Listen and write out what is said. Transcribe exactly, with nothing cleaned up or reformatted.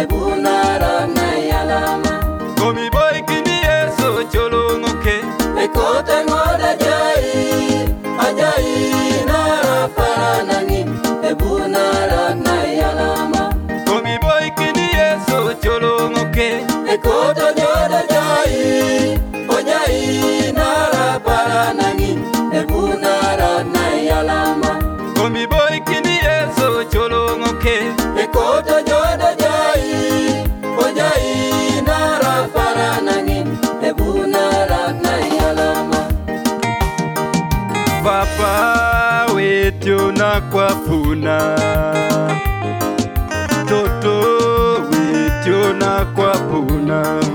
ebunara na yalama. Komi boy kini Yesu cholongoke. Ekote ngoda jai, ajai nara paranani, ebunara na yalama. Komi boy kini Yesu cholongoke. Ekote ngoda jai, ajai nara paranani, ebunara na yalama. Komi boy kini Yesu cholongoke. Ekote ngoda jai, ajai nara paranani, ebunara na yalama. Papa wetu na kwafuna, toto wetu na kwafuna.